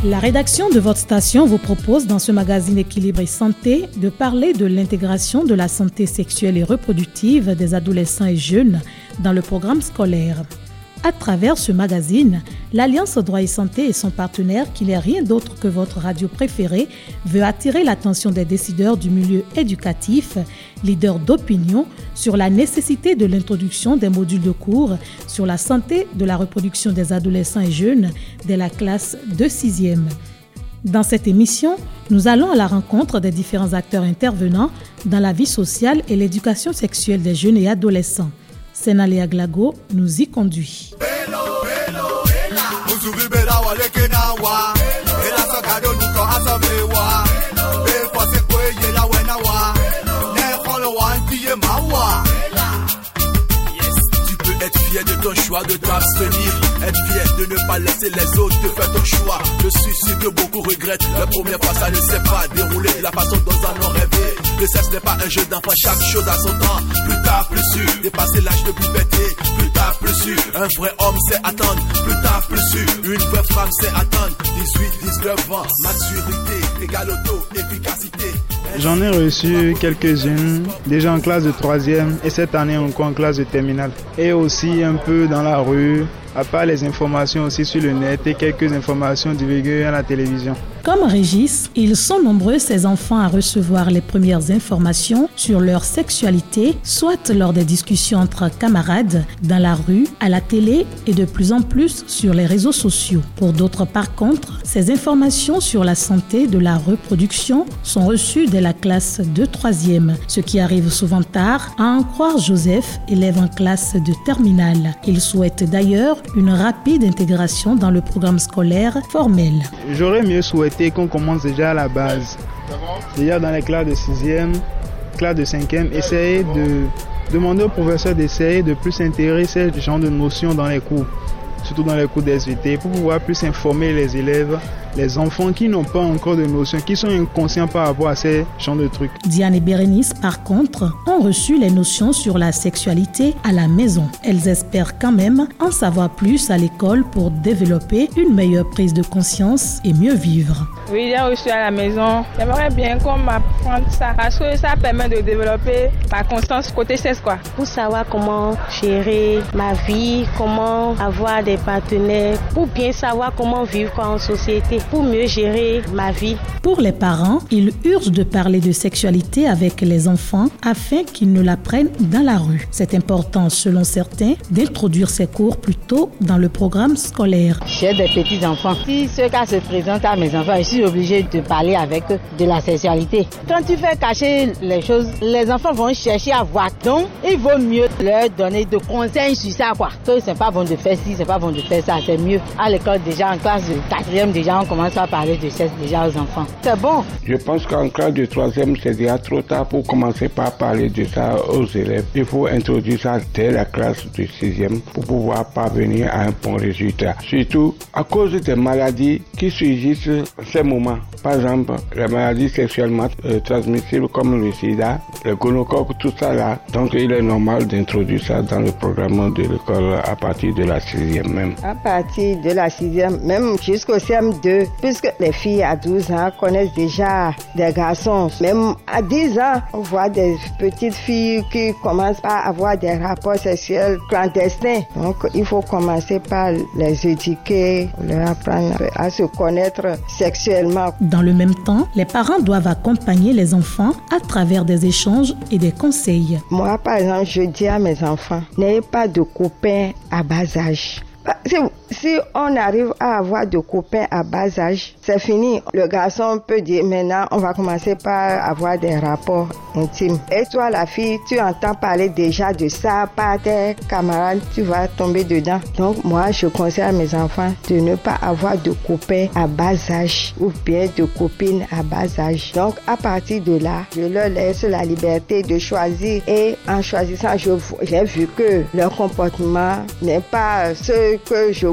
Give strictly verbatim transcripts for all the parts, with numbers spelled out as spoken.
La rédaction de votre station vous propose dans ce magazine Équilibre et Santé de parler de l'intégration de la santé sexuelle et reproductive des adolescents et jeunes dans le programme scolaire. À travers ce magazine, l'Alliance Droit et Santé et son partenaire, qui n'est rien d'autre que votre radio préférée, veut attirer l'attention des décideurs du milieu éducatif, leaders d'opinion, sur la nécessité de l'introduction des modules de cours sur la santé de la reproduction des adolescents et jeunes dès la classe de sixième. Dans cette émission, nous allons à la rencontre des différents acteurs intervenants dans la vie sociale et l'éducation sexuelle des jeunes et adolescents. Senale Aglago nous y conduit. Être fier de ton choix de t'abstenir, être fier de ne pas laisser les autres te faire ton choix. Je suis sûr que beaucoup regrettent. La première fois ça ne s'est pas déroulé de la façon dont ils en ont rêvé. Le sexe n'est pas un jeu d'enfant, chaque chose a son temps. Plus tard, plus sûr, dépasser l'âge de puberté. Plus tard, plus sûr, un vrai homme sait attendre. Plus tard, plus sûr, une vraie femme sait attendre. dix-huit, dix-neuf ans, maturité, égale auto-efficacité. J'en ai reçu quelques-unes, déjà en classe de troisième et cette année encore en classe de terminale. Et aussi un peu dans la rue, à part les informations aussi sur le net et quelques informations divulguées à la télévision. Comme Régis, ils sont nombreux ces enfants à recevoir les premières informations sur leur sexualité, soit lors des discussions entre camarades, dans la rue, à la télé et de plus en plus sur les réseaux sociaux. Pour d'autres, par contre, ces informations sur la santé de la reproduction sont reçues dès la classe de troisième, ce qui arrive souvent tard, à en croire Joseph, élève en classe de terminale. Il souhaite d'ailleurs une rapide intégration dans le programme scolaire formel. J'aurais mieux souhaité qu'on commence déjà à la base. Déjà dans les classes de sixième, classe de cinquième, essayer de demander aux professeurs d'essayer de plus intégrer ce genre de notions dans les cours, surtout dans les cours d'S V T, pour pouvoir plus informer les élèves, les enfants qui n'ont pas encore de notions, qui sont inconscients par rapport à ces genres de trucs. Diane et Bérénice, par contre, ont reçu les notions sur la sexualité à la maison. Elles espèrent quand même en savoir plus à l'école pour développer une meilleure prise de conscience et mieux vivre. Oui, j'ai reçu à la maison. J'aimerais bien qu'on m'apprenne ça parce que ça permet de développer ma conscience côté sexe, quoi. Pour savoir comment gérer ma vie, comment avoir des partenaires, pour bien savoir comment vivre quoi, en société, pour mieux gérer ma vie. Pour les parents, ils urgent de parler de sexualité avec les enfants afin qu'ils ne l'apprennent dans la rue. C'est important, selon certains, d'introduire ces cours plus tôt dans le programme scolaire. J'ai des petits-enfants. Si ce cas se présente à mes enfants, je suis obligée de parler avec eux de la sexualité. Quand tu fais cacher les choses, les enfants vont chercher à voir. Donc, il vaut mieux leur donner de conseils sur ça, quoi. Que c'est pas bon de faire ci, c'est pas bon de faire ça, c'est mieux. À l'école, déjà, en classe de quatrième, déjà, on commence à parler de sexe déjà aux enfants. C'est bon. Je pense qu'en classe de troisième, c'est déjà trop tard pour commencer par parler de ça aux élèves. Il faut introduire ça dès la classe de sixième pour pouvoir parvenir à un bon résultat. Surtout à cause des maladies qui surgissent en ces moments. Par exemple, les maladies sexuellement euh, transmissibles comme le sida, le gonocoque, tout ça là. Donc il est normal d'introduire ça dans le programme de l'école à partir de la sixième même. À partir de la sixième, même jusqu'au C M deux, puisque les filles à douze ans connaissent déjà des garçons. Même à dix ans, on voit des petites filles qui commencent à avoir des rapports sexuels clandestins. Donc il faut commencer par les éduquer, leur apprendre à se connaître sexuellement. Dans le même temps, les parents doivent accompagner les enfants à travers des échanges et des conseils. Moi, par exemple, je dis à mes enfants, n'ayez pas de copains à bas âge. Si, si on arrive à avoir de copains à bas âge, c'est fini. Le garçon peut dire maintenant, on va commencer par avoir des rapports intimes. Et toi, la fille, tu entends parler déjà de ça par tes camarades, tu vas tomber dedans. Donc, moi, je conseille à mes enfants de ne pas avoir de copains à bas âge ou bien de copines à bas âge. Donc, à partir de là, je leur laisse la liberté de choisir. Et en choisissant, je, j'ai vu que leur comportement n'est pas ce que je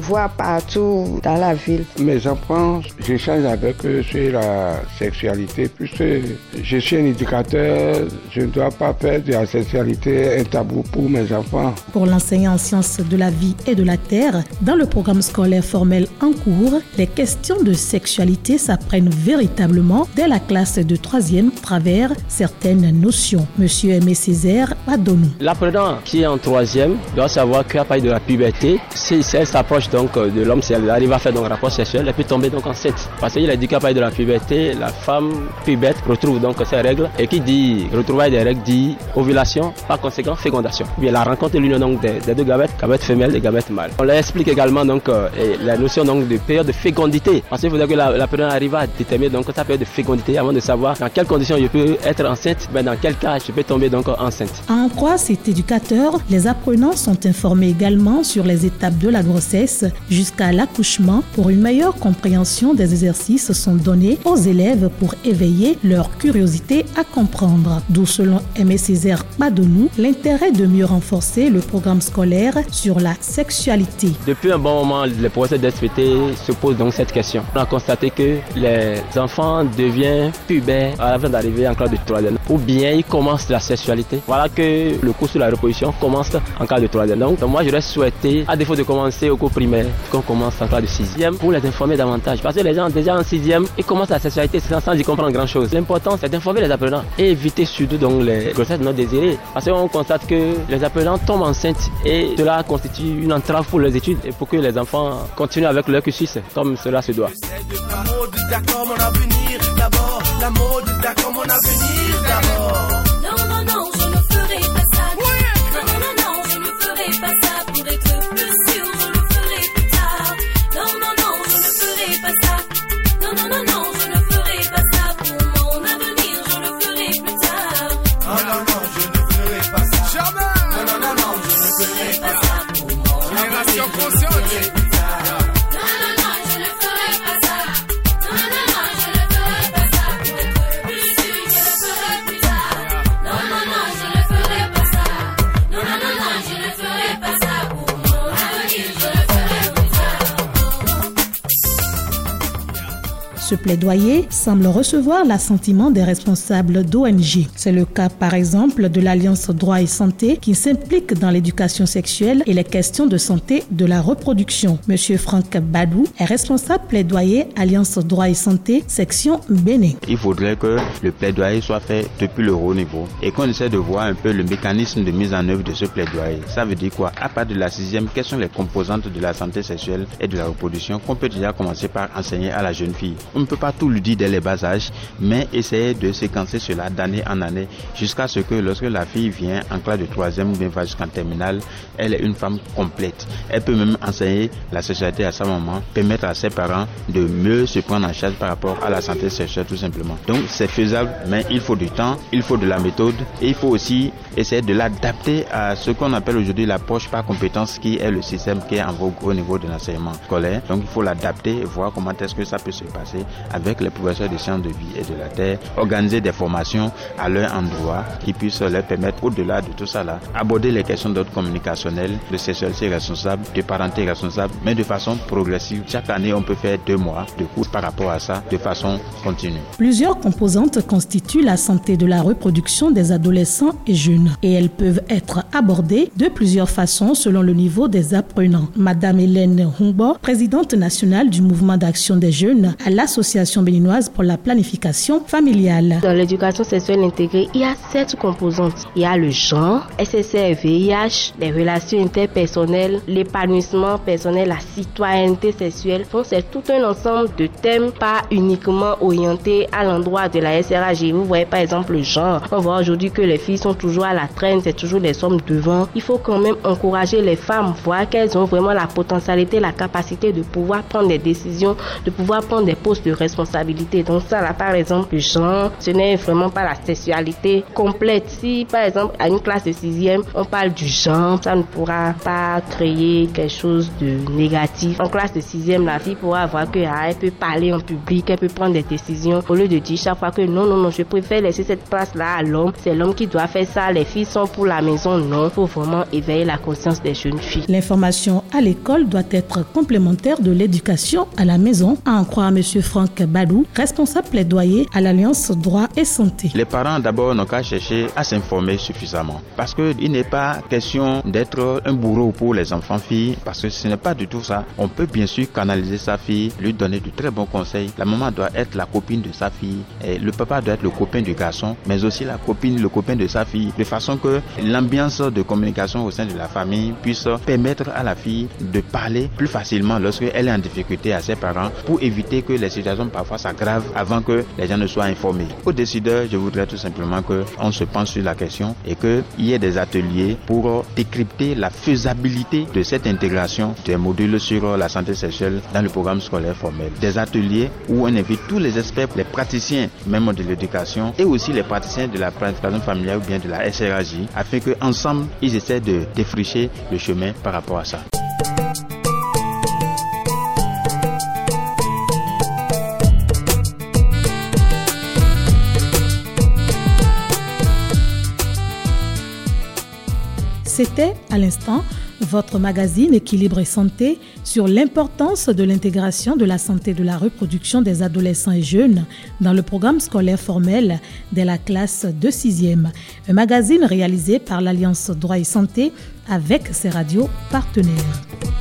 voit partout dans la ville. Mes enfants, j'échange avec eux sur la sexualité puisque je suis un éducateur, je ne dois pas faire de la sexualité un tabou pour mes enfants. Pour l'enseignant en sciences de la vie et de la terre, dans le programme scolaire formel en cours, les questions de sexualité s'apprennent véritablement dès la classe de troisième à travers certaines notions. Monsieur Aimé Césaire Badonou. L'apprenant qui est en troisième doit savoir qu'à partir de la puberté, si elle s'approche donc de l'homme, si elle arrive à faire donc un rapport sexuel, elle peut tomber donc enceinte. Parce qu'il a dit qu'à partir de la puberté, la femme pubère retrouve donc ses règles. Et qui dit retrouvailles des règles dit ovulation, par conséquent fécondation. Bien la rencontre de l'union donc des, des deux gamètes, gamètes femelles et gamètes mâles. On leur explique également donc euh, la notion donc de période de fécondité. Parce qu'il faudrait que l'apprenant arrive à déterminer donc sa période de fécondité avant de savoir dans quelles conditions je peux être enceinte, ben dans quel cas je peux tomber donc enceinte. À en croire cet éducateur, les apprenants sont informés également sur les étapes de la grossesse jusqu'à l'accouchement. Pour une meilleure compréhension des exercices sont donnés aux élèves pour éveiller leur curiosité à comprendre. D'où selon Aimé Césaire Badonou, l'intérêt de mieux renforcer le programme scolaire sur la sexualité. Depuis un bon moment, les professeurs d'S V T se posent donc cette question. On a constaté que les enfants deviennent pubères avant d'arriver en classe de troisième. Ou bien ils commencent la sexualité. Voilà que le cours sur la reproduction commence en classe de troisième. Donc moi j'aurais souhaité, à défaut de commencer au cours primaire, qu'on commence en classe de sixième pour les informer davantage. Parce que les gens déjà en sixième, ils commencent la sexualité sans, sans y comprendre grand chose. L'important c'est d'informer les apprenants et éviter surtout donc les grossesses non désirées. Parce qu'on constate que les apprenants tombent enceintes et cela constitue une entrave pour les études et pour que les enfants continuent avec leur cursus comme cela se doit. La mode d'accord mon avenir d'abord. La mode d'accord mon avenir d'abord. Non, non, non, je ne ferai pas ça. Non, non, non, non, je ne ferai pas ça. Pour être plus sûr, je le ferai plus tard. Non, non, non, je ne ferai pas ça. Non, non, non, non, je ne ferai pas ça. Pour mon avenir, je le ferai plus tard. Non, non, non, je ne ferai pas ça. Jamais. Non, non, non, non, je ne ferai pas ça. Pour mon génération consciente. Ce plaidoyer semble recevoir l'assentiment des responsables d'O N G. C'est le cas par exemple de l'Alliance Droit et Santé qui s'implique dans l'éducation sexuelle et les questions de santé de la reproduction. Monsieur Franck Badou est responsable plaidoyer Alliance Droit et Santé, section Bénin. Il faudrait que le plaidoyer soit fait depuis le haut niveau et qu'on essaie de voir un peu le mécanisme de mise en œuvre de ce plaidoyer. Ça veut dire quoi? À partir de la sixième, quelles sont les composantes de la santé sexuelle et de la reproduction qu'on peut déjà commencer par enseigner à la jeune fille? On ne peut pas tout lui dire dès les bas âges, mais essayer de séquencer cela d'année en année jusqu'à ce que lorsque la fille vient en classe de troisième ou bien va jusqu'en terminale, elle est une femme complète. Elle peut même enseigner la sexualité à sa maman, permettre à ses parents de mieux se prendre en charge par rapport à la santé sexuelle tout simplement. Donc c'est faisable, mais il faut du temps, il faut de la méthode et il faut aussi essayer de l'adapter à ce qu'on appelle aujourd'hui l'approche par compétence qui est le système qui est en vogue au niveau de l'enseignement scolaire. Donc il faut l'adapter et voir comment est-ce que ça peut se passer avec les professeurs de sciences de vie et de la terre, organiser des formations à leur endroit qui puissent leur permettre, au-delà de tout ça là, aborder les questions d'ordre communicationnel, de sexualité responsable, de parenté responsable, mais de façon progressive. Chaque année, on peut faire deux mois de cours par rapport à ça, de façon continue. Plusieurs composantes constituent la santé de la reproduction des adolescents et jeunes et elles peuvent être abordées de plusieurs façons selon le niveau des apprenants. Madame Hélène Humbo, présidente nationale du mouvement d'action des jeunes à l'Association béninoise pour la planification familiale. Dans l'éducation sexuelle intégrée, il y a sept composantes. Il y a le genre, S S R V I H, les relations interpersonnelles, l'épanouissement personnel, la citoyenneté sexuelle. Donc c'est tout un ensemble de thèmes pas uniquement orientés à l'endroit de la S R A G. Vous voyez par exemple le genre. On voit aujourd'hui que les filles sont toujours à la traîne, c'est toujours les hommes devant. Il faut quand même encourager les femmes, voir qu'elles ont vraiment la potentialité, la capacité de pouvoir prendre des décisions, de pouvoir prendre des postes de de responsabilité. Donc ça là, par exemple, le genre, ce n'est vraiment pas la sexualité complète. Si par exemple à une classe de sixième, on parle du genre, ça ne pourra pas créer quelque chose de négatif. En classe de sixième, la fille pourra avoir que ah, elle peut parler en public, elle peut prendre des décisions au lieu de dire chaque fois que non, non, non, je préfère laisser cette place-là à l'homme. C'est l'homme qui doit faire ça. Les filles sont pour la maison. Non, il faut vraiment éveiller la conscience des jeunes filles. L'information à l'école doit être complémentaire de l'éducation à la maison, à en croire M. Franck Badou, responsable plaidoyer à l'Alliance Droit et Santé. Les parents d'abord n'ont qu'à chercher à s'informer suffisamment parce qu'il n'est pas question d'être un bourreau pour les enfants filles parce que ce n'est pas du tout ça. On peut bien sûr canaliser sa fille, lui donner de très bons conseils. La maman doit être la copine de sa fille, et le papa doit être le copain du garçon, mais aussi la copine, le copain de sa fille, de façon que l'ambiance de communication au sein de la famille puisse permettre à la fille de parler plus facilement lorsqu'elle est en difficulté à ses parents pour éviter que les situations parfois s'aggravent avant que les gens ne soient informés. Aux décideurs, je voudrais tout simplement qu'on se penche sur la question et qu'il y ait des ateliers pour décrypter la faisabilité de cette intégration des modules sur la santé sexuelle dans le programme scolaire formel. Des ateliers où on invite tous les experts, les praticiens même de l'éducation et aussi les praticiens de la planification familiale ou bien de la S R A J afin qu'ensemble ils essaient de défricher le chemin par rapport à ça. C'était à l'instant votre magazine Équilibre et Santé sur l'importance de l'intégration de la santé de la reproduction des adolescents et jeunes dans le programme scolaire formel de la classe de sixième. Un magazine réalisé par l'Alliance Droit et Santé avec ses radios partenaires.